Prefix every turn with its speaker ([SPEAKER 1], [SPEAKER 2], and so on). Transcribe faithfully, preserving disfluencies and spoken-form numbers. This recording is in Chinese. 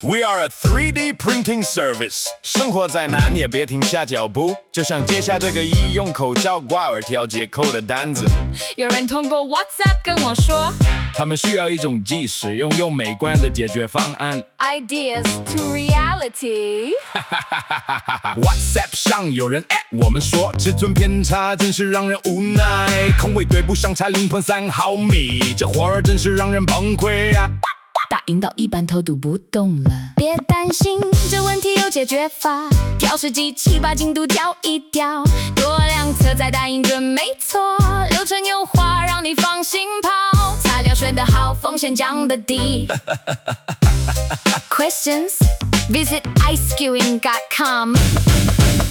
[SPEAKER 1] We are a three D printing service， 生活在哪你也别停下脚步，就像接下这个易用口交挂耳条接扣的单子。
[SPEAKER 2] 有人通过 WhatsApp 跟我说，
[SPEAKER 1] 他们需要一种既实用又美观的解决方案。
[SPEAKER 2] Ideas to reality
[SPEAKER 1] 。WhatsApp 上有人 at 我们说，尺寸偏差真是让人无奈，空位对不上才零点三毫米，这活儿真是让人崩溃啊！
[SPEAKER 2] 打印到一半头读不动了，别担心，这问题有解决法。调试机器把精度调一调，多量测再打印准没错，流程优化让你放心跑，材料选得好，风险降得低。Questions? Visit ice skewing dot com